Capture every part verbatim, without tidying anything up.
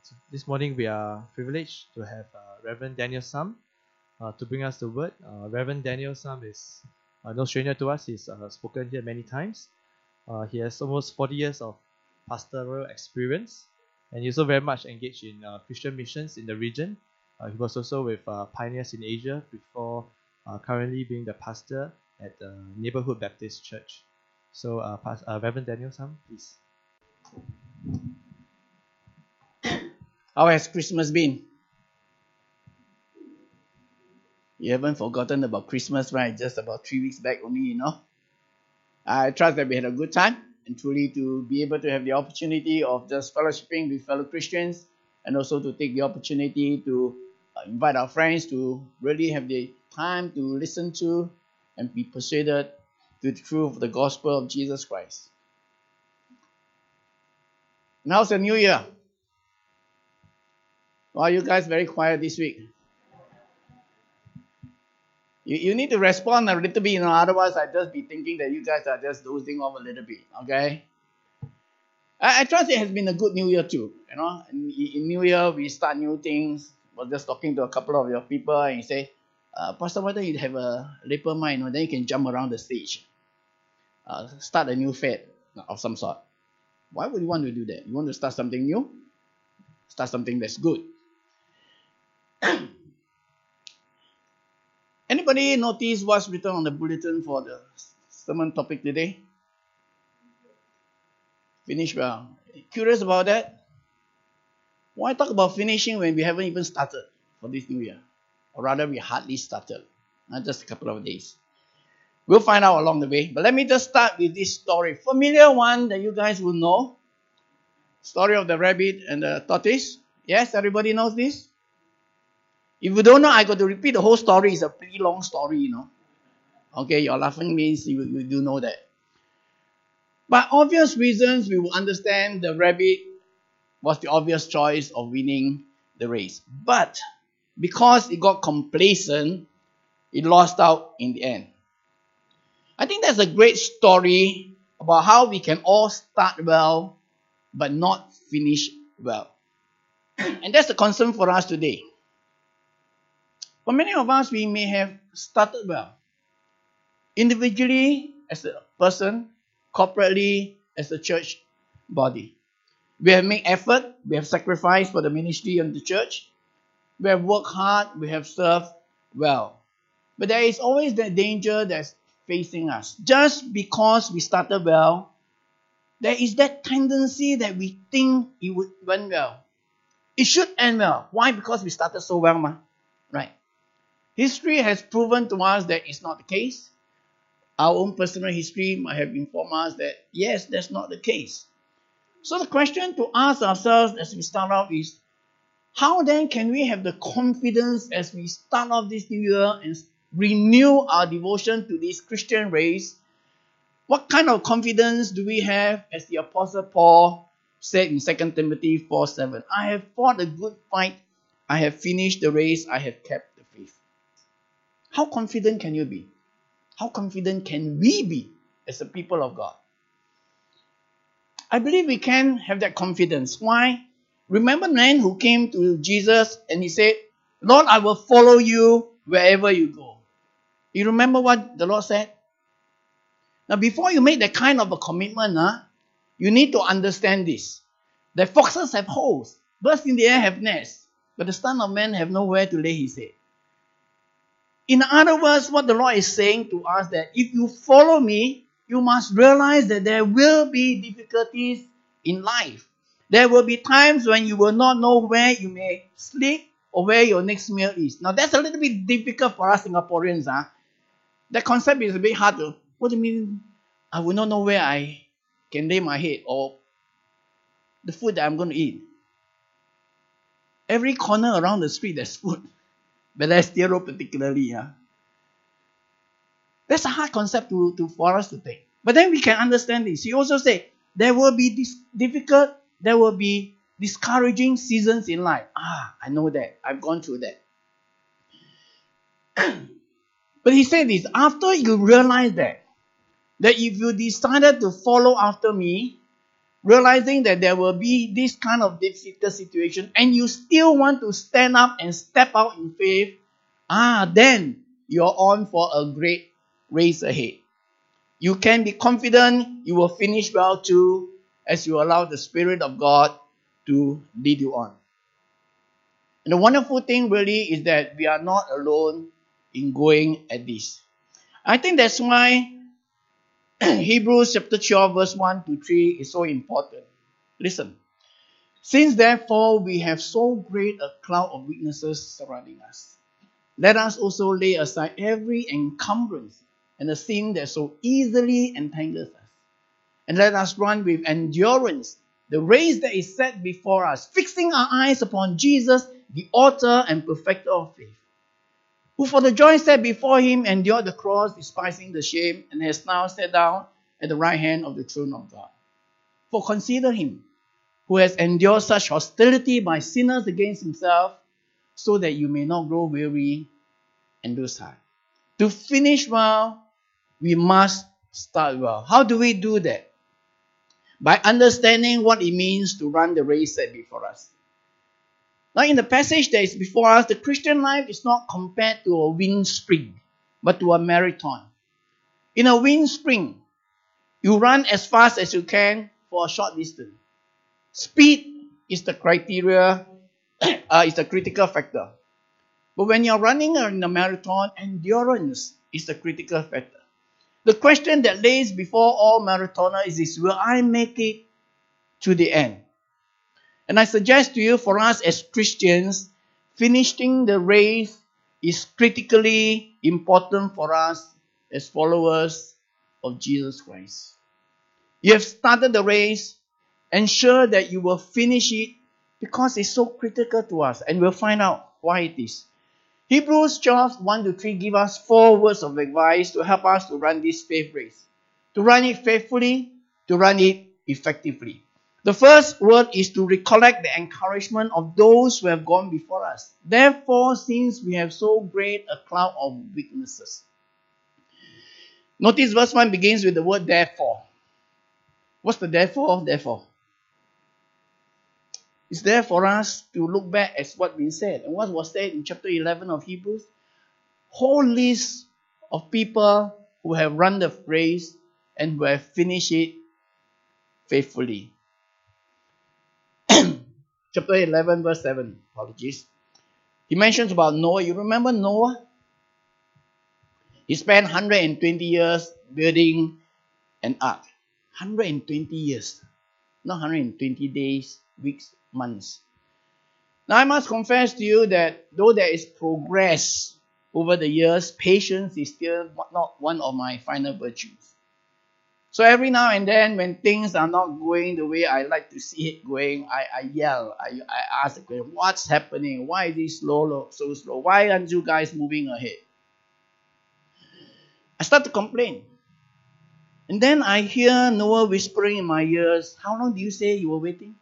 this morning we are privileged to have uh, Reverend Daniel Sam uh, to bring us the word. Uh, Reverend Daniel Sam is uh, no stranger to us. He's uh, spoken here many times. Uh, he has almost forty years of pastoral experience, and he's also very much engaged in uh, Christian missions in the region. Uh, he was also with uh, Pioneers in Asia before uh, currently being the pastor at the Neighborhood Baptist Church. So, uh, Pas- uh, Reverend Daniel Sam, please. How has Christmas been? You haven't forgotten about Christmas, right? Just about three weeks back only, you know. I trust that we had a good time and truly to be able to have the opportunity of just fellowshipping with fellow Christians and also to take the opportunity to uh, invite our friends to really have the time to listen to and be persuaded to the truth of the gospel of Jesus Christ. And how's the new year? Well, you guys very quiet this week. You, you need to respond a little bit, you know, otherwise I'd just be thinking that you guys are just dozing off a little bit, okay? I, I trust it has been a good new year too, you know. In, in new year, we start new things. I was just talking to a couple of your people and you say, uh, Pastor, why don't you have a leper mind, you know, then you can jump around the stage. Uh, start a new fad of some sort. Why would you want to do that? You want to start something new? Start something that's good. Anybody notice what's written on the bulletin for the sermon topic today? Finish well. Curious about that? Why talk about finishing when we haven't even started for this new year? Or rather, we hardly started. Not just a couple of days. We'll find out along the way. But let me just start with this story. Familiar one that you guys will know. Story of the rabbit and the tortoise. Yes, everybody knows this? If you don't know, I got to repeat the whole story. It's a pretty long story, you know. Okay, your laughing means you, you do know that. By obvious reasons, we will understand the rabbit was the obvious choice of winning the race. But because it got complacent, it lost out in the end. I think that's a great story about how we can all start well, but not finish well. And that's the concern for us today. For many of us, we may have started well. Individually, as a person, corporately, as a church body. We have made effort, we have sacrificed for the ministry of the church. We have worked hard, we have served well. But there is always that danger that's facing us. Just because we started well, there is that tendency that we think it would went well. It should end well. Why? Because we started so well, ma. Right? History has proven to us that it's not the case. Our own personal history might have informed us that, yes, that's not the case. So the question to ask ourselves as we start off is, how then can we have the confidence as we start off this new year and renew our devotion to this Christian race? What kind of confidence do we have, as the Apostle Paul said in Second Timothy four seven, I have fought a good fight, I have finished the race, I have kept the faith. How confident can you be? How confident can we be as a people of God? I believe we can have that confidence. Why? Remember the man who came to Jesus and he said, Lord, I will follow you wherever you go. You remember what the Lord said? Now, before you make that kind of a commitment, huh, you need to understand this. That foxes have holes, birds in the air have nests, but the Son of Man have nowhere to lay his head. In other words, what the Lord is saying to us that if you follow me, you must realize that there will be difficulties in life. There will be times when you will not know where you may sleep or where your next meal is. Now, that's a little bit difficult for us Singaporeans. Huh? That concept is a bit hard to, what do you mean? I will not know where I can lay my head or the food that I'm going to eat. Every corner around the street, there's food. Balestier Road particularly. Yeah. That's a hard concept to, to, for us to take. But then we can understand this. He also said, there will be this difficult, there will be discouraging seasons in life. Ah, I know that. I've gone through that. But he said this, after you realize that, that if you decided to follow after me, realizing that there will be this kind of difficult situation, and you still want to stand up and step out in faith, ah, then you're on for a great race ahead. You can be confident you will finish well too, as you allow the Spirit of God to lead you on. And the wonderful thing really is that we are not alone in going at this. I think that's why Hebrews chapter twelve verse one to three is so important. Listen. Since therefore we have so great a cloud of witnesses surrounding us, let us also lay aside every encumbrance and the sin that so easily entangles us. And let us run with endurance the race that is set before us, fixing our eyes upon Jesus, the author and perfecter of faith, who for the joy set before him endured the cross, despising the shame, and has now sat down at the right hand of the throne of God. For consider him, who has endured such hostility by sinners against himself, so that you may not grow weary and lose heart. To finish well, we must start well. How do we do that? By understanding what it means to run the race set before us. Now, in the passage that is before us, the Christian life is not compared to a wind spring, but to a marathon. In a wind spring, you run as fast as you can for a short distance. Speed is the criteria, uh, is the critical factor. But when you're running in a marathon, endurance is the critical factor. The question that lays before all marathoners is this: will I make it to the end? And I suggest to you, for us as Christians, finishing the race is critically important for us as followers of Jesus Christ. You have started the race, ensure that you will finish it, because it's so critical to us, and we'll find out why it is. Hebrews twelve, one to three give us four words of advice to help us to run this faith race. To run it faithfully, to run it effectively. The first word is to recollect the encouragement of those who have gone before us. Therefore, since we have so great a cloud of witnesses. Notice verse one begins with the word therefore. What's the therefore? Therefore. It's there for us to look back at what we said. And what was said in chapter eleven of Hebrews? Whole list of people who have run the race and who have finished it faithfully. Chapter eleven, verse seven. Apologies. He mentions about Noah. You remember Noah? He spent one hundred twenty years building an ark. one hundred twenty years. Not one hundred twenty days, weeks, months. Now I must confess to you that though there is progress over the years, patience is still not one of my final virtues. So every now and then when things are not going the way I like to see it going, I, I yell, I, I ask the question, what's happening? Why is this slow, so slow? Why aren't you guys moving ahead? I start to complain. And then I hear Noah whispering in my ears, how long do you say you were waiting?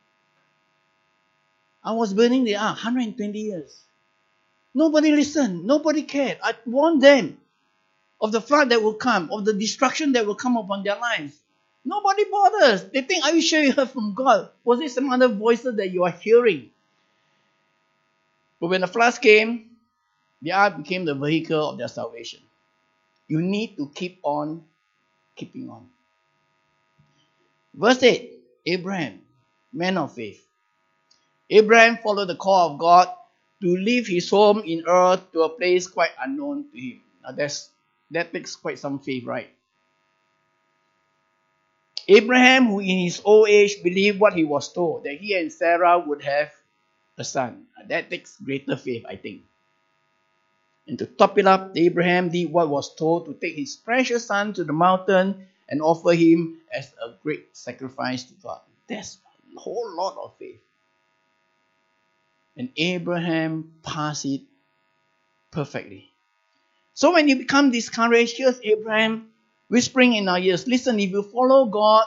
I was burning the ark, one hundred twenty years. Nobody listened. Nobody cared. I warned them of the flood that will come, of the destruction that will come upon their lives. Nobody bothers. They think, are you sure you heard from God? Was it some other voices that you are hearing? But when the floods came, the ark became the vehicle of their salvation. You need to keep on keeping on. Verse eight, Abraham, man of faith. Abraham followed the call of God to leave his home in Ur to a place quite unknown to him. Now that's, that takes quite some faith, right? Abraham, who in his old age believed what he was told, that he and Sarah would have a son. That takes greater faith, I think. And to top it up, Abraham did what was told, to take his precious son to the mountain and offer him as a great sacrifice to God. That's a whole lot of faith. And Abraham passed it perfectly. So when you become discouraged, here's Abraham whispering in our ears, listen, if you follow God,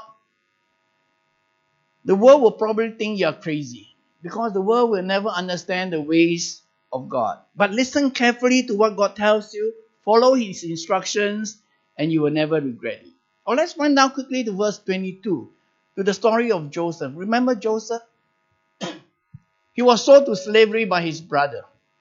the world will probably think you are crazy, because the world will never understand the ways of God. But listen carefully to what God tells you, follow his instructions, and you will never regret it. Or let's run down quickly to verse twenty-two. to the story of Joseph. Remember Joseph? He was sold to slavery by his brother.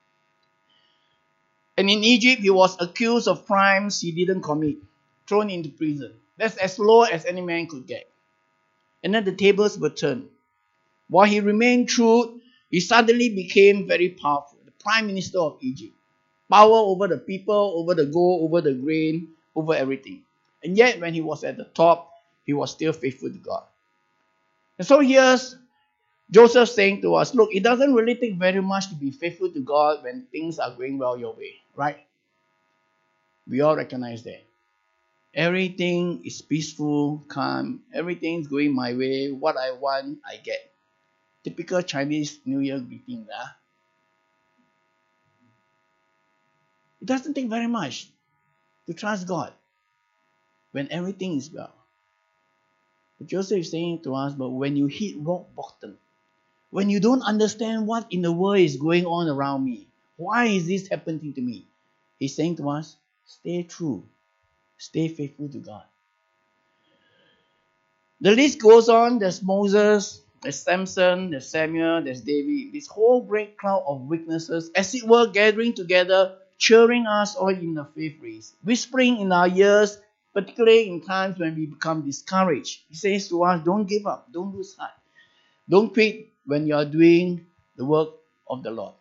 And in Egypt, he was accused of crimes he didn't commit, thrown into prison. That's as low as any man could get. And then the tables were turned. While he remained true, he suddenly became very powerful, the prime minister of Egypt. Power over the people, over the gold, over the grain, over everything. And yet, when he was at the top, he was still faithful to God. And so here's Joseph saying to us, look, it doesn't really take very much to be faithful to God when things are going well your way, right? We all recognize that. Everything is peaceful, calm, everything's going my way, what I want, I get. Typical Chinese New Year greeting. Huh? It doesn't take very much to trust God when everything is well. But Joseph is saying to us, but when you hit rock bottom, when you don't understand what in the world is going on around me, why is this happening to me? He's saying to us, stay true. Stay faithful to God. The list goes on. There's Moses, there's Samson, there's Samuel, there's David. This whole great cloud of witnesses, as it were, gathering together, cheering us all in the faith race, whispering in our ears, particularly in times when we become discouraged. He says to us, don't give up, don't lose heart. Don't quit when you are doing the work of the Lord.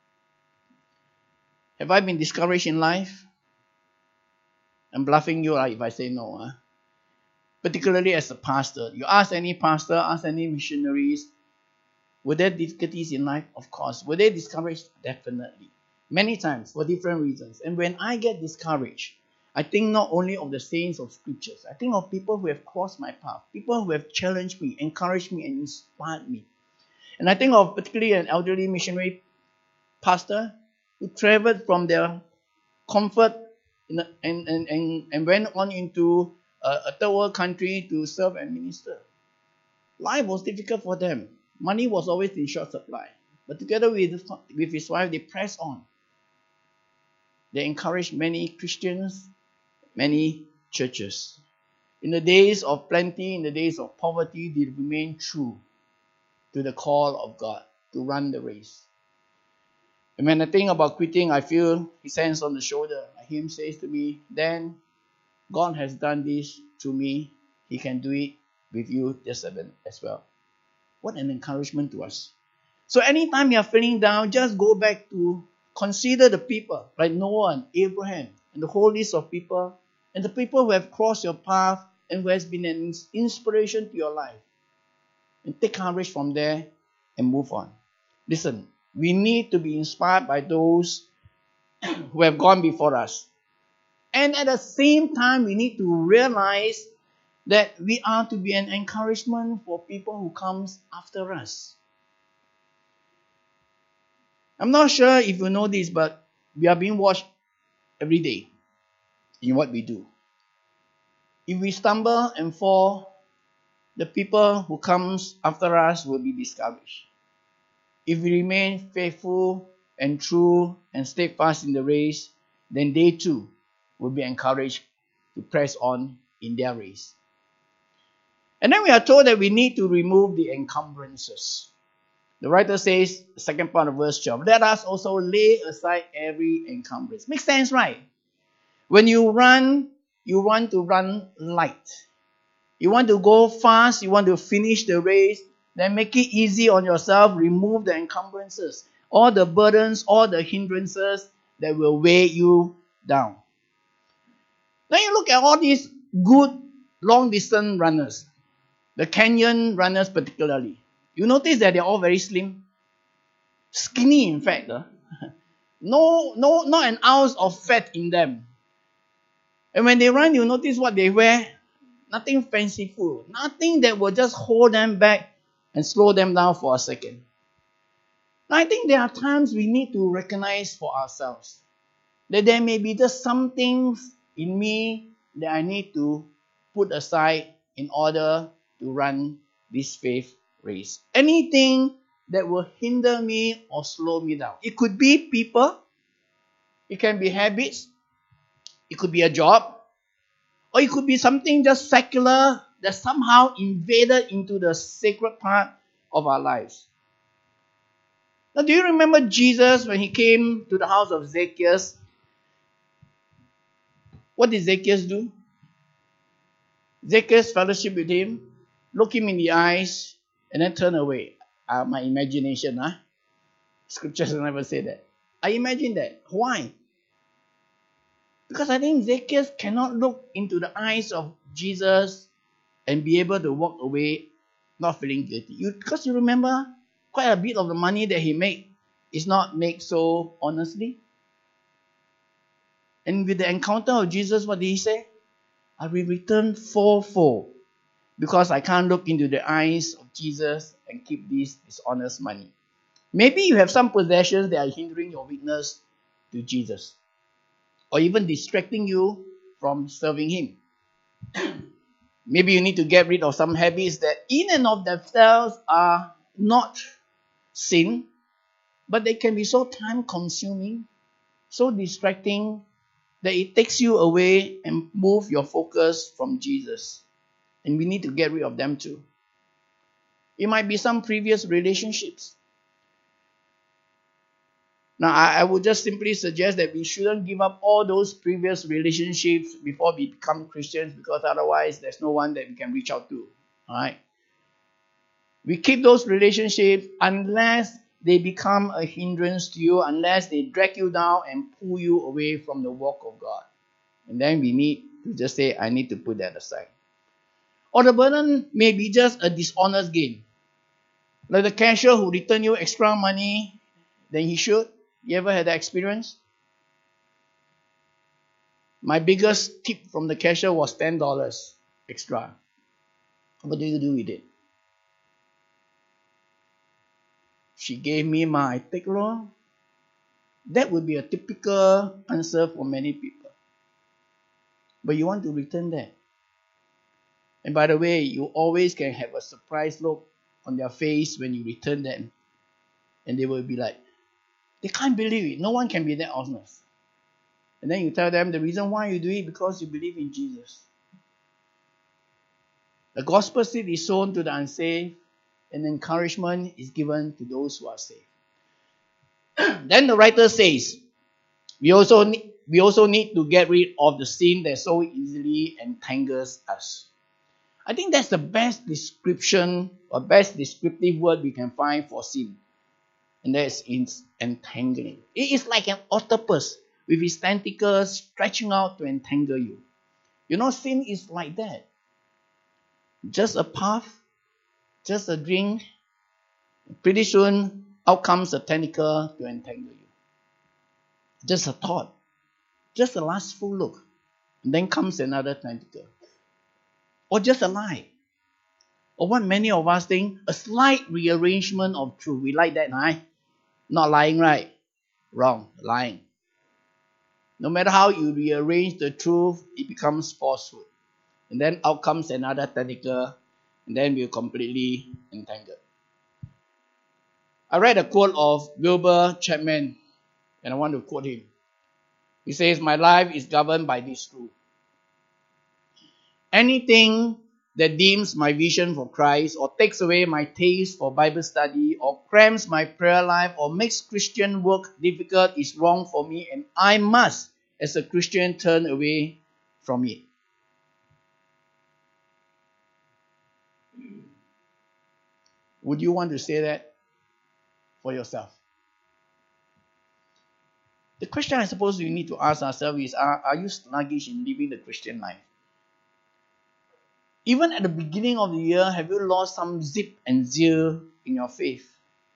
Have I been discouraged in life? I'm bluffing you right, if I say no. Huh? Particularly as a pastor. You ask any pastor, ask any missionaries, were there difficulties in life? Of course. Were they discouraged? Definitely. Many times, for different reasons. And when I get discouraged, I think not only of the saints of scriptures. I think of people who have crossed my path. People who have challenged me, encouraged me, and inspired me. And I think of particularly an elderly missionary pastor who traveled from their comfort in a, and, and, and, and went on into a, a third world country to serve and minister. Life was difficult for them. Money was always in short supply. But together with, with his wife, they pressed on. They encouraged many Christians, many churches. In the days of plenty, in the days of poverty, they remained true to the call of God to run the race. And when I think about quitting, I feel his hands on the shoulder. Him says to me, Dan, God has done this to me. He can do it with you just as well. What an encouragement to us. So anytime you are feeling down, just go back to consider the people like Noah and Abraham and the whole list of people and the people who have crossed your path and who has been an inspiration to your life. And take courage from there and move on. Listen, we need to be inspired by those who have gone before us. And at the same time, we need to realize that we are to be an encouragement for people who comes after us. I'm not sure if you know this, but we are being watched every day in what we do. If we stumble and fall, the people who comes after us will be discouraged. If we remain faithful and true and steadfast in the race, then they too will be encouraged to press on in their race. And then we are told that we need to remove the encumbrances. The writer says, the second part of verse twelve, let us also lay aside every encumbrance. Makes sense, right? When you run, you want to run light. You want to go fast, you want to finish the race, then make it easy on yourself, remove the encumbrances, all the burdens, all the hindrances that will weigh you down. Then you look at all these good long-distance runners, the Kenyan runners particularly. You notice that they're all very slim, skinny in fact. Uh. No, no, not an ounce of fat in them. And when they run, you notice what they wear. Nothing fanciful. Nothing that will just hold them back and slow them down for a second. Now, I think there are times we need to recognize for ourselves that there may be just some things in me that I need to put aside in order to run this faith race. Anything that will hinder me or slow me down. It could be people. It can be habits. It could be a job. Or it could be something just secular that somehow invaded into the sacred part of our lives. Now, do you remember Jesus when he came to the house of Zacchaeus? What did Zacchaeus do? Zacchaeus fellowship with him, look him in the eyes, and then turn away. Uh, my imagination, huh? Scriptures never say that. I imagine that. Why? Because I think Zacchaeus cannot look into the eyes of Jesus and be able to walk away not feeling guilty. You, because you remember, quite a bit of the money that he made is not made so honestly. And with the encounter of Jesus, what did he say? I will return fourfold because I can't look into the eyes of Jesus and keep this dishonest money. Maybe you have some possessions that are hindering your witness to Jesus, or even distracting you from serving him. Maybe you need to get rid of some habits that in and of themselves are not sin, but they can be so time consuming, so distracting, that it takes you away and move your focus from Jesus. And we need to get rid of them too. It might be some previous relationships. Now, I, I would just simply suggest that we shouldn't give up all those previous relationships before we become Christians, because otherwise there's no one that we can reach out to. Alright? We keep those relationships unless they become a hindrance to you, unless they drag you down and pull you away from the walk of God. And then we need to just say, I need to put that aside. Or the burden may be just a dishonest gain. Like the cashier who returned you extra money than he should. You ever had that experience? My biggest tip from the cashier was ten dollars extra. What do you do with it? She gave me my take loan. That would be a typical answer for many people. But you want to return that. And by the way, you always can have a surprised look on their face when you return them. And they will be like, they can't believe it. No one can be that honest. And then you tell them the reason why you do it because you believe in Jesus. The gospel seed is sown to the unsaved, and encouragement is given to those who are saved. Then the writer says, we also need, we also need to get rid of the sin that so easily entangles us. I think that's the best description or best descriptive word we can find for sin. And that is entangling. It is like an octopus with its tentacles stretching out to entangle you. You know, sin is like that. Just a puff, just a drink. Pretty soon, out comes a tentacle to entangle you. Just a thought. Just a lustful look. And then comes another tentacle. Or just a lie. Or what many of us think, a slight rearrangement of truth. We like that, right? Not lying, right? Wrong, lying. No matter how you rearrange the truth, it becomes falsehood. And then out comes another tentacle, and then we're completely entangled. I read a quote of Wilbur Chapman, and I want to quote him. He says, my life is governed by this truth. Anything that dims my vision for Christ, or takes away my taste for Bible study, or cramps my prayer life, or makes Christian work difficult is wrong for me, and I must, as a Christian, turn away from it. Would you want to say that for yourself? The question I suppose we need to ask ourselves is, are, are you sluggish in living the Christian life? Even at the beginning of the year, have you lost some zip and zeal in your faith?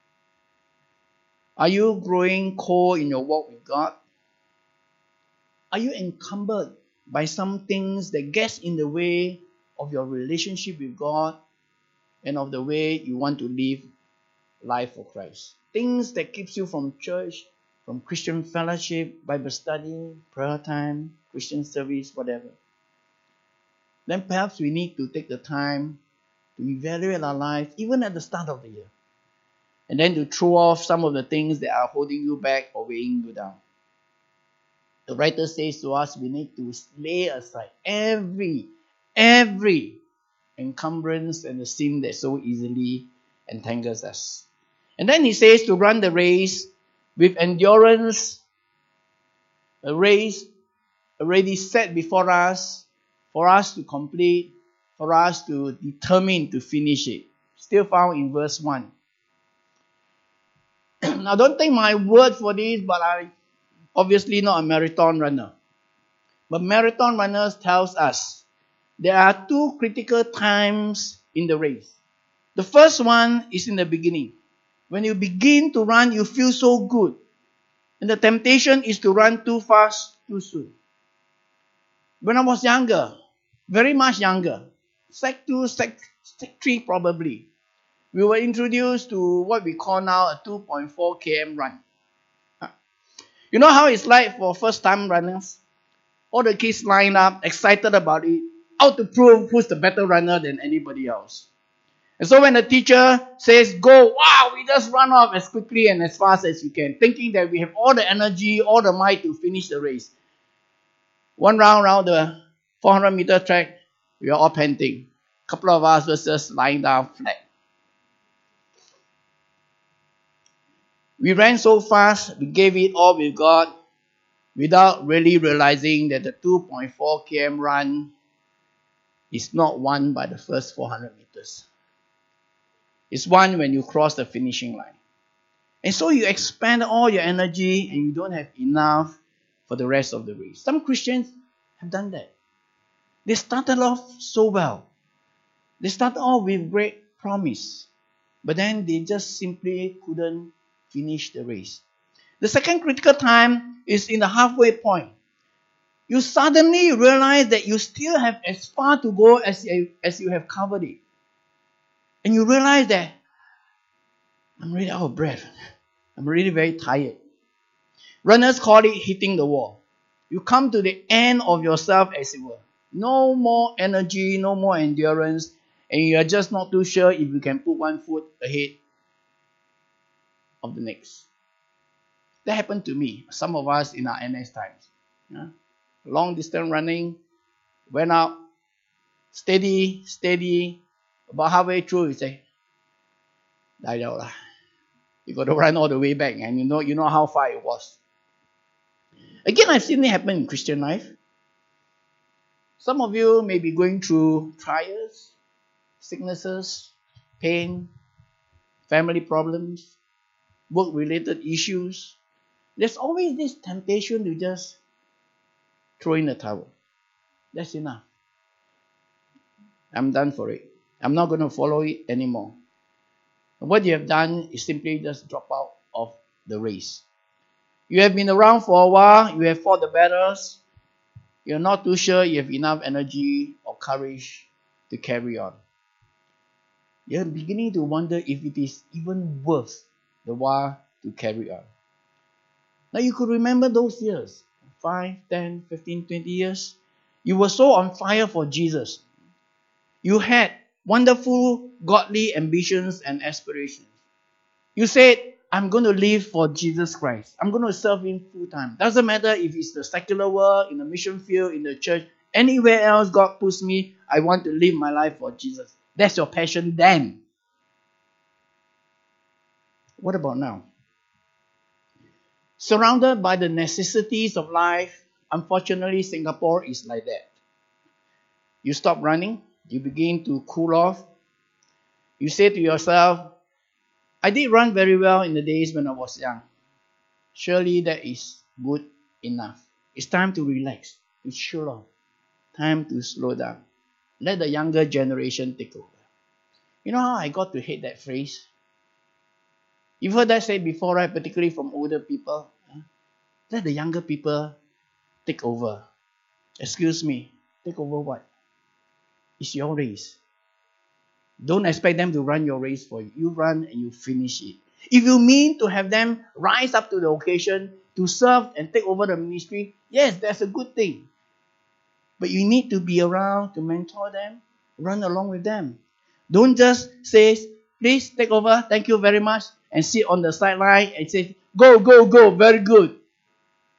Are you growing cold in your walk with God? Are you encumbered by some things that gets in the way of your relationship with God and of the way you want to live life for Christ? Things that keeps you from church, from Christian fellowship, Bible study, prayer time, Christian service, whatever. Then perhaps we need to take the time to evaluate our life, even at the start of the year. And then to throw off some of the things that are holding you back or weighing you down. The writer says to us, we need to lay aside every, every encumbrance and the sin that so easily entangles us. And then he says to run the race with endurance, a race already set before us, for us to complete, for us to determine to finish it. Still found in verse one. Now don't take my word for this, but I'm obviously not a marathon runner. But marathon runners tells us there are two critical times in the race. The first one is in the beginning. When you begin to run, you feel so good. And the temptation is to run too fast, too soon. When I was younger, very much younger, sec two, sec, sec three probably, we were introduced to what we call now a two point four kilometer run. You know how it's like for first-time runners? All the kids line up, excited about it, out to prove who's the better runner than anybody else. And so when the teacher says, go, wow, we just run off as quickly and as fast as we can, thinking that we have all the energy, all the might to finish the race. One round around the four hundred meter track, we are all panting. A couple of us were just lying down flat. We ran so fast, we gave it all we got, without really realizing that the two point four kilometer run is not won by the first four hundred meters. It's won when you cross the finishing line. And so you expend all your energy and you don't have enough for the rest of the race. Some Christians have done that. They started off so well. They started off with great promise. But then they just simply couldn't finish the race. The second critical time is in the halfway point. You suddenly realize that you still have as far to go as you, as you have covered it. And you realize that I'm really out of breath. I'm really very tired. Runners call it hitting the wall. You come to the end of yourself, as it were. No more energy, no more endurance, and you are just not too sure if you can put one foot ahead of the next. That happened to me, some of us in our N S times. Yeah? Long distance running, went out, steady, steady. About halfway through, you say, die down lah. You got to run all the way back, and you know, you know how far it was. Again, I've seen it happen in Christian life. Some of you may be going through trials, sicknesses, pain, family problems, work-related issues. There's always this temptation to just throw in the towel. That's enough. I'm done for it. I'm not going to follow it anymore. And what you have done is simply just drop out of the race. You have been around for a while. You have fought the battles. You're not too sure you have enough energy or courage to carry on. You're beginning to wonder if it is even worth the while to carry on. Now you could remember those years, five, ten, fifteen, twenty years. You were so on fire for Jesus. You had wonderful godly ambitions and aspirations. You said, I'm going to live for Jesus Christ. I'm going to serve Him full time. Doesn't matter if it's the secular world, in the mission field, in the church, anywhere else God puts me, I want to live my life for Jesus. That's your passion then. What about now? Surrounded by the necessities of life, unfortunately, Singapore is like that. You stop running, you begin to cool off. You say to yourself, I did run very well in the days when I was young. Surely that is good enough. It's time to relax, to chill off. Time to slow down. Let the younger generation take over. You know how I got to hate that phrase? You've heard that said before, right? Particularly from older people. Let the younger people take over. Excuse me, take over what? It's your race. Don't expect them to run your race for you. You run and you finish it. If you mean to have them rise up to the occasion, to serve and take over the ministry, yes, that's a good thing. But you need to be around to mentor them, run along with them. Don't just say, please take over, thank you very much, and sit on the sideline and say, go, go, go, very good.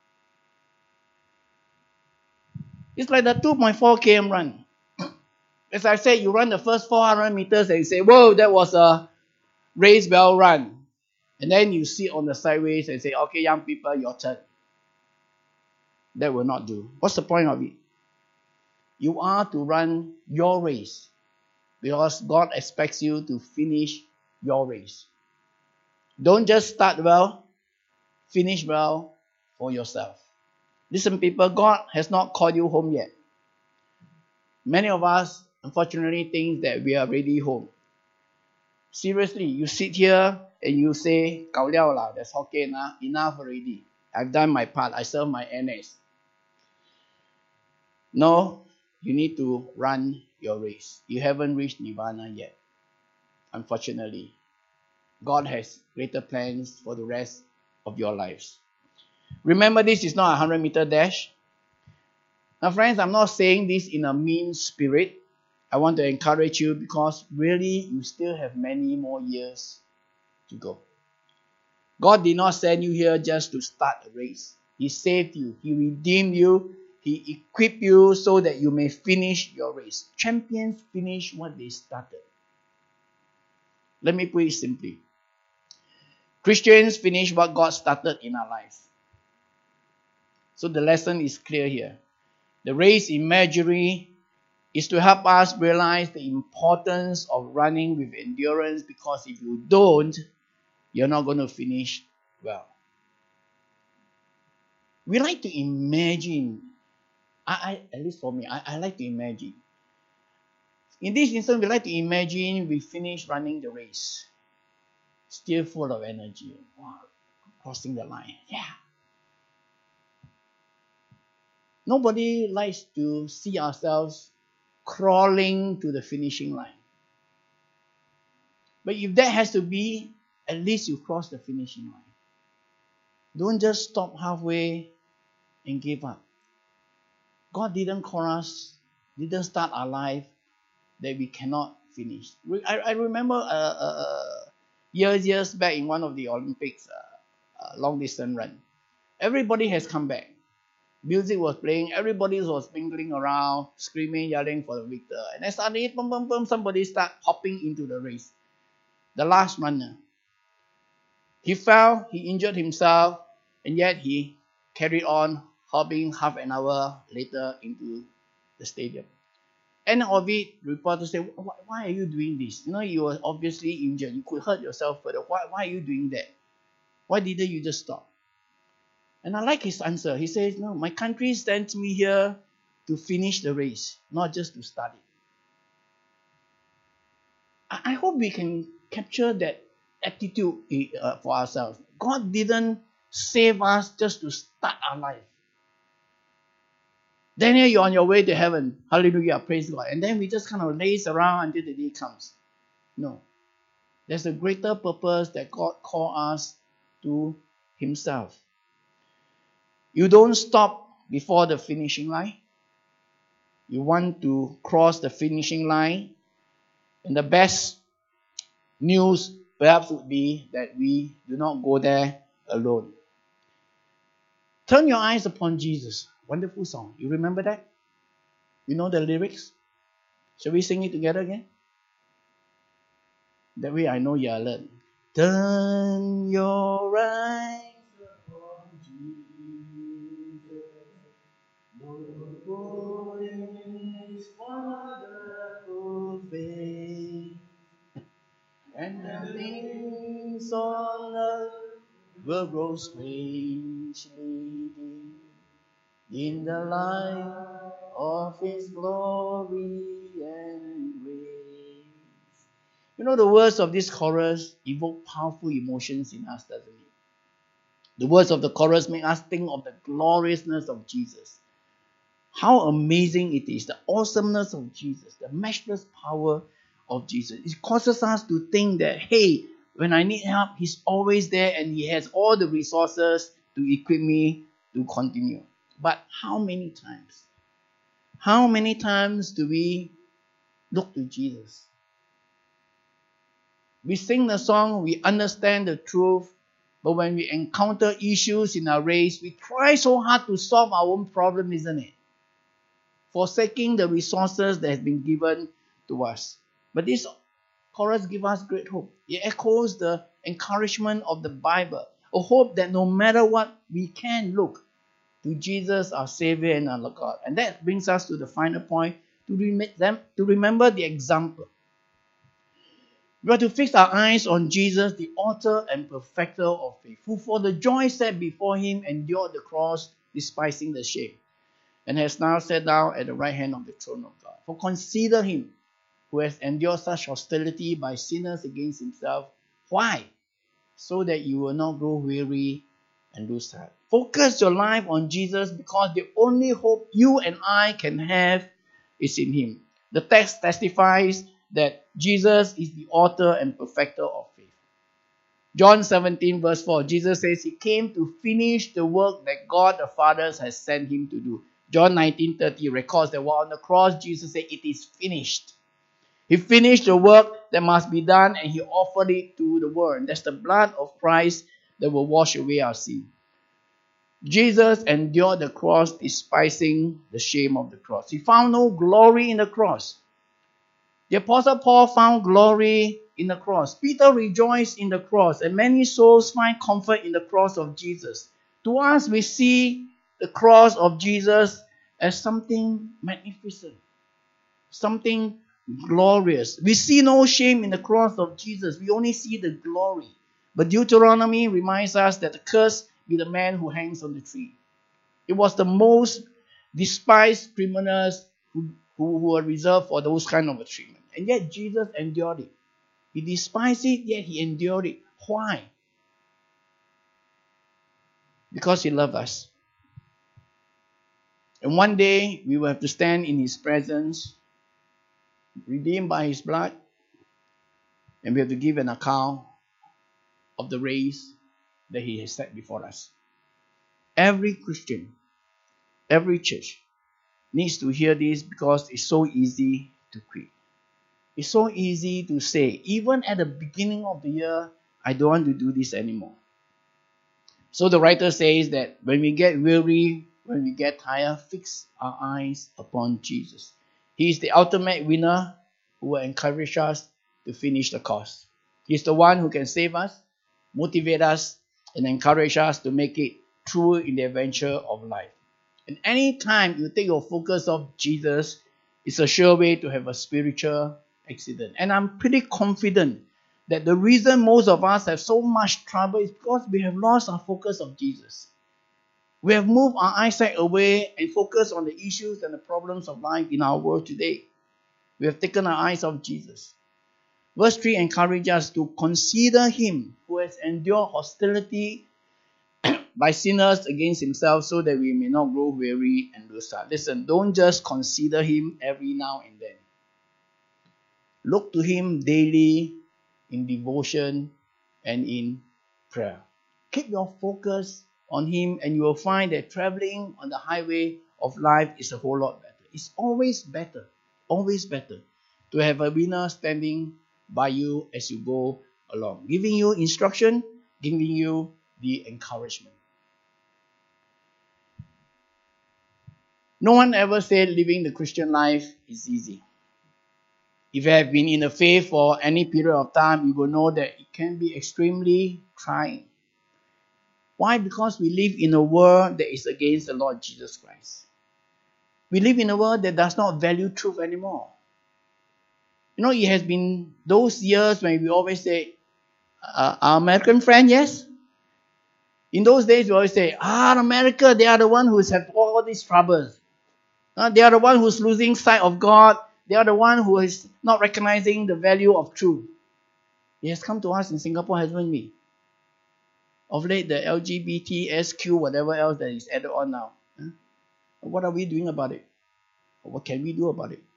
It's like the two point four kilometer run. As I said, you run the first four hundred meters and you say, whoa, that was a race well run. And then you sit on the sideways and say, okay, young people, your turn. That will not do. What's the point of it? You are to run your race because God expects you to finish your race. Don't just start well, finish well for yourself. Listen, people, God has not called you home yet. Many of us, unfortunately, think that we are already home. Seriously, you sit here and you say, "Gao liao lah, that's okay na, enough already. I've done my part, I served my N S." No, you need to run your race. You haven't reached Nirvana yet, unfortunately. God has greater plans for the rest of your lives. Remember, this is not a one hundred meter dash. Now, friends, I'm not saying this in a mean spirit. I want to encourage you because really, you still have many more years to go. God did not send you here just to start a race. He saved you. He redeemed you. He equipped you so that you may finish your race. Champions finish what they started. Let me put it simply. Christians finish what God started in our lives. So the lesson is clear here. The race imagery is to help us realize the importance of running with endurance, because if you don't, you're not going to finish well. We like to imagine, I, I, at least for me, I, I like to imagine. In this instance, we like to imagine we finish running the race, still full of energy. Wow, crossing the line. Yeah. Nobody likes to see ourselves crawling to the finishing line. But if that has to be, at least you cross the finishing line. Don't just stop halfway and give up. God didn't call us, didn't start our life that we cannot finish. I, I remember uh, uh, years, years back in one of the Olympics, uh, uh, long distance run. Everybody has come back. Music was playing, everybody was mingling around, screaming, yelling for the victor. And then suddenly, boom, boom, boom, somebody start hopping into the race. The last runner. He fell, he injured himself, and yet he carried on hopping half an hour later into the stadium. End of it, reporters say, why are you doing this? You know, you were obviously injured. You could hurt yourself further. Why, why are you doing that? Why didn't you just stop? And I like his answer. He says, no, my country sent me here to finish the race, not just to start it. I hope we can capture that attitude uh, for ourselves. God didn't save us just to start our life. Then here you're on your way to heaven. Hallelujah, praise God. And then we just kind of laze around until the day comes. No. There's a greater purpose that God called us to himself. You don't stop before the finishing line. You want to cross the finishing line. And the best news perhaps would be that we do not go there alone. Turn your eyes upon Jesus. Wonderful song. You remember that? You know the lyrics? Shall we sing it together again? That way I know you are alert. Turn your eyes upon Jesus. Lord, His wonderful face. And the things on earth will grow strangely dim in the light of His glory and grace. You know, the words of this chorus evoke powerful emotions in us, doesn't it? The words of the chorus make us think of the gloriousness of Jesus. How amazing it is, the awesomeness of Jesus, the matchless power of Jesus. It causes us to think that, hey, when I need help, He's always there and He has all the resources to equip me to continue. But how many times? How many times do we look to Jesus? We sing the song, we understand the truth, but when we encounter issues in our race, we try so hard to solve our own problem, isn't it? Forsaking the resources that have been given to us. But this chorus gives us great hope. It echoes the encouragement of the Bible, a hope that no matter what, we can look to Jesus, our Savior and our God. And that brings us to the final point, to, rem- them, to remember the example. We are to fix our eyes on Jesus, the author and perfecter of faith, who for the joy set before him endured the cross, despising the shame, and has now sat down at the right hand of the throne of God. For consider him who has endured such hostility by sinners against himself. Why? So that you will not grow weary and lose heart. Focus your life on Jesus, because the only hope you and I can have is in him. The text testifies that Jesus is the author and perfecter of faith. John seventeen verse four, Jesus says he came to finish the work that God the Father has sent him to do. John nineteen thirty records that while on the cross, Jesus said, it is finished. He finished the work that must be done, and he offered it to the world. That's the blood of Christ that will wash away our sin. Jesus endured the cross, despising the shame of the cross. He found no glory in the cross. The Apostle Paul found glory in the cross. Peter rejoiced in the cross, and many souls find comfort in the cross of Jesus. To us, we see the cross of Jesus as something magnificent, something glorious. We see no shame in the cross of Jesus. We only see the glory. But Deuteronomy reminds us that the curse be the man who hangs on the tree. It was the most despised criminals who, who, who were reserved for those kind of a treatment. And yet Jesus endured it. He despised it, yet he endured it. Why? Because he loved us. And one day we will have to stand in his presence, redeemed by his blood, and we have to give an account of the race that he has set before us. Every Christian, every church needs to hear this, because it's so easy to quit. It's so easy to say, even at the beginning of the year, I don't want to do this anymore. So the writer says that when we get weary, when we get tired, fix our eyes upon Jesus. He is the ultimate winner who will encourage us to finish the course. He's the one who can save us, motivate us, and encourage us to make it through in the adventure of life. And any time you take your focus off Jesus, it's a sure way to have a spiritual accident. And I'm pretty confident that the reason most of us have so much trouble is because we have lost our focus of Jesus. We have moved our eyesight away and focused on the issues and the problems of life in our world today. We have taken our eyes off Jesus. Verse three encourages us to consider him who has endured hostility by sinners against himself, so that we may not grow weary and lose heart. Listen, don't just consider him every now and then. Look to him daily in devotion and in prayer. Keep your focus on him, and you will find that traveling on the highway of life is a whole lot better. It's always better, always better to have a winner standing by you as you go along, giving you instruction, giving you the encouragement. No one ever said living the Christian life is easy. If you have been in the faith for any period of time, you will know that it can be extremely trying. Why? Because we live in a world that is against the Lord Jesus Christ. We live in a world that does not value truth anymore. You know, it has been those years when we always say, uh, our American friend, yes? In those days, we always say, ah, America, they are the one who have all these troubles. Uh, they are the one who's losing sight of God. They are the one who is not recognizing the value of truth. It has come to us in Singapore, hasn't we? Of late, the L G B T S Q, whatever else that is added on now. Huh? What are we doing about it? What can we do about it?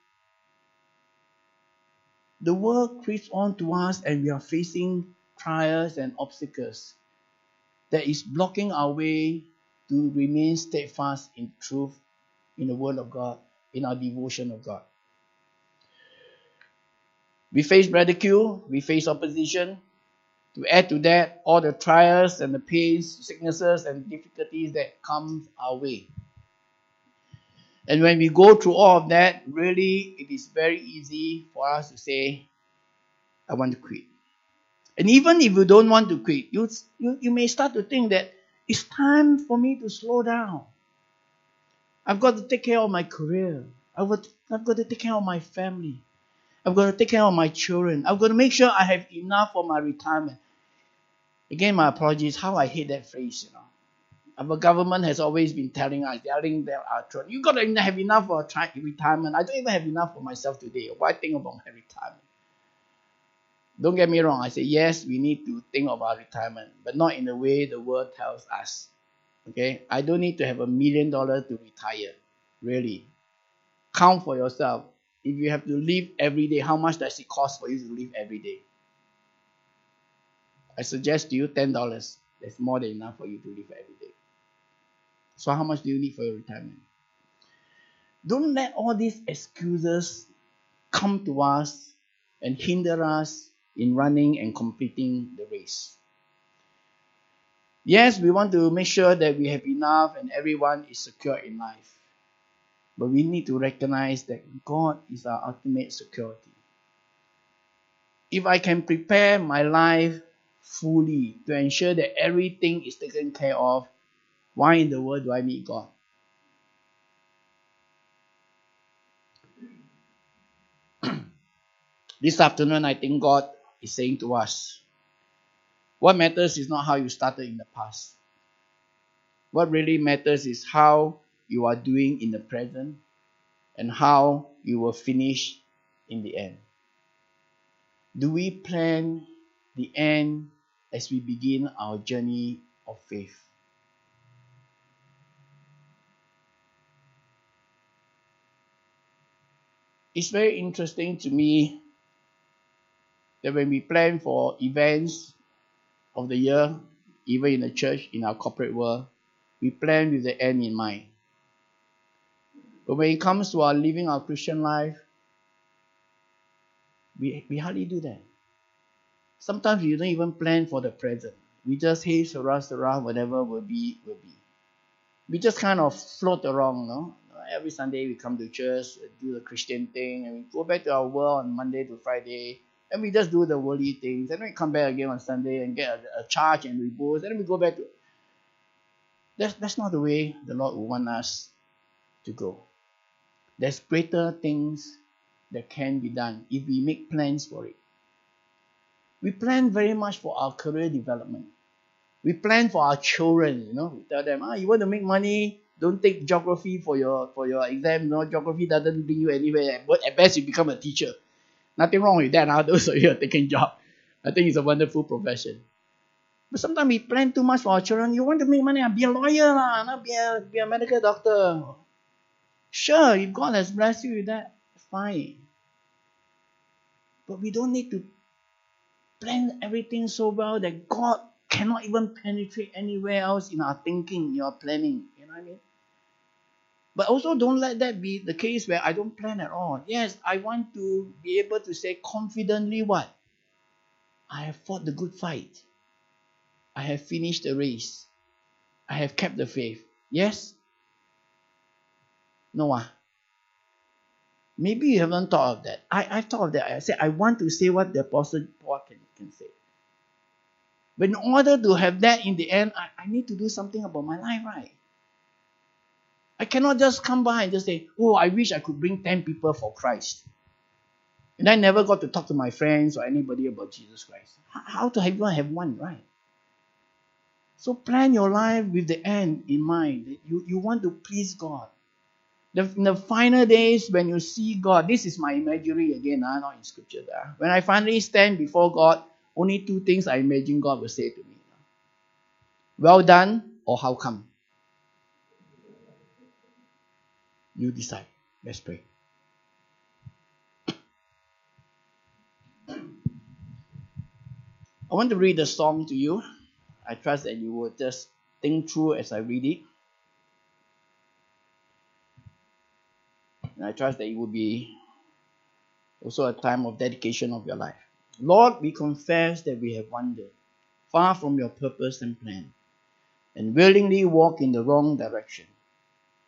The world creeps on to us, and we are facing trials and obstacles that is blocking our way to remain steadfast in truth, in the Word of God, in our devotion of God. We face ridicule, we face opposition. To add to that, all the trials and the pains, sicknesses and difficulties that come our way. And when we go through all of that, really, it is very easy for us to say, I want to quit. And even if you don't want to quit, you, you, you may start to think that it's time for me to slow down. I've got to take care of my career. I've got, to, I've got to take care of my family. I've got to take care of my children. I've got to make sure I have enough for my retirement. Again, my apologies, how I hate that phrase, you know. Our government has always been telling us, telling their children, you've got to have enough for retirement. I don't even have enough for myself today. Why think about my retirement? Don't get me wrong. I say, yes, we need to think about retirement, but not in the way the world tells us. Okay? I don't need to have a million dollars to retire. Really. Count for yourself. If you have to live every day, how much does it cost for you to live every day? I suggest to you ten dollars. That's more than enough for you to live every day. So how much do you need for your retirement? Don't let all these excuses come to us and hinder us in running and completing the race. Yes, we want to make sure that we have enough and everyone is secure in life. But we need to recognize that God is our ultimate security. If I can prepare my life fully to ensure that everything is taken care of, why in the world do I need God? This afternoon, I think God is saying to us, what matters is not how you started in the past. What really matters is how you are doing in the present and how you will finish in the end. Do we plan the end as we begin our journey of faith? It's very interesting to me that when we plan for events of the year, even in the church, in our corporate world, we plan with the end in mind. But when it comes to our living our Christian life, we, we hardly do that. Sometimes we don't even plan for the present. We just, hey, sarah, sarah, whatever will be, will be. We just kind of float around, no? Every Sunday we come to church, do the Christian thing, and we go back to our world on Monday to Friday, and we just do the worldly things, and then we come back again on Sunday and get a, a charge and we boost, and then we go back to... That's, that's not the way the Lord will want us to go. There's greater things that can be done if we make plans for it. We plan very much for our career development. We plan for our children, you know. We tell them, ah, you want to make money, don't take geography for your for your exam. No, geography doesn't bring you anywhere. But at best, you become a teacher. Nothing wrong with that. Huh? Those of you are taking job. I think it's a wonderful profession. But sometimes we plan too much for our children. You want to make money, be a lawyer, lah, not be a, be a medical doctor. Sure, if God has blessed you with that, fine. But we don't need to plan everything so well that God cannot even penetrate anywhere else in our thinking, in our planning. You know what I mean? But also don't let that be the case where I don't plan at all. Yes, I want to be able to say confidently what? I have fought the good fight. I have finished the race. I have kept the faith. Yes? No. Ah. Maybe you haven't thought of that. I, I thought of that. I said, I want to say what the Apostle Paul can, can say. But in order to have that in the end, I, I need to do something about my life, right? I cannot just come by and just say, oh, I wish I could bring ten people for Christ. And I never got to talk to my friends or anybody about Jesus Christ. How to even have one, right? So plan your life with the end in mind. You, you want to please God. The, in the final days when you see God, this is my imagery again, uh, not in scripture. Uh. When I finally stand before God, only two things I imagine God will say to me. Well done, or how come? You decide. Let's pray. I want to read a song to you. I trust that you will just think through as I read it. And I trust that it will be also a time of dedication of your life. Lord, we confess that we have wandered far from your purpose and plan and willingly walk in the wrong direction.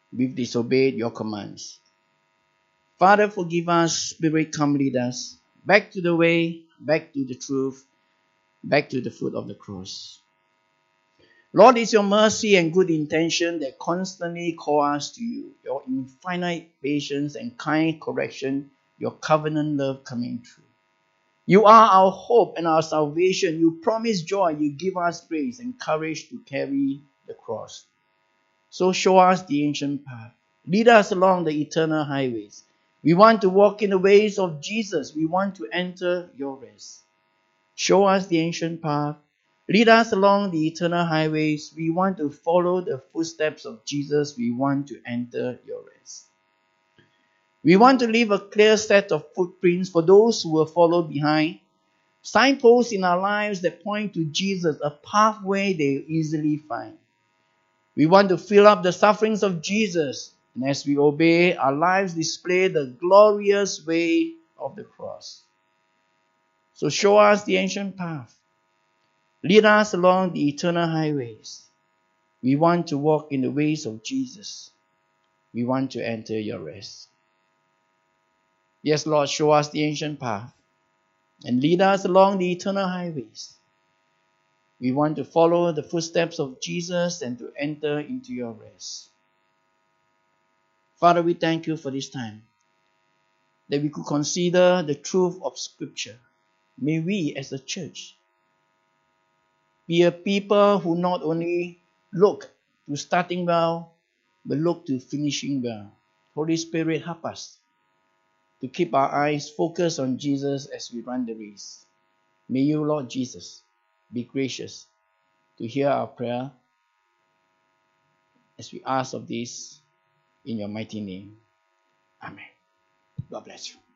we've disobeyed your commands. Father, forgive us. Spirit, come lead us back to the way, back to the truth, back to the foot of the cross. Lord, it's your mercy and good intention that constantly call us to you. Your infinite patience and kind correction, your covenant love coming true. You are our hope and our salvation. You promise joy. You give us grace and courage to carry the cross. So show us the ancient path. Lead us along the eternal highways. We want to walk in the ways of Jesus. We want to enter your rest. Show us the ancient path. Lead us along the eternal highways. We want to follow the footsteps of Jesus. We want to enter your rest. We want to leave a clear set of footprints for those who will follow behind. Signposts in our lives that point to Jesus, a pathway they easily find. We want to fill up the sufferings of Jesus. And as we obey, our lives display the glorious way of the cross. So show us the ancient path. Lead us along the eternal highways. We want to walk in the ways of Jesus. We want to enter your rest. Yes, Lord, show us the ancient path and lead us along the eternal highways. We want to follow the footsteps of Jesus and to enter into your rest. Father, we thank you for this time, that we could consider the truth of Scripture. May we as a church be a people who not only look to starting well, but look to finishing well. Holy Spirit, help us to keep our eyes focused on Jesus as we run the race. May you, Lord Jesus, be gracious to hear our prayer as we ask of this in your mighty name. Amen. God bless you.